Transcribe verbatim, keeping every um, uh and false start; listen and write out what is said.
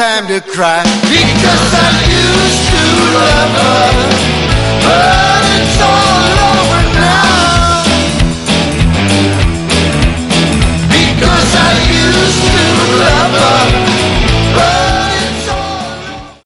time to cry, because I used to love her, but it's all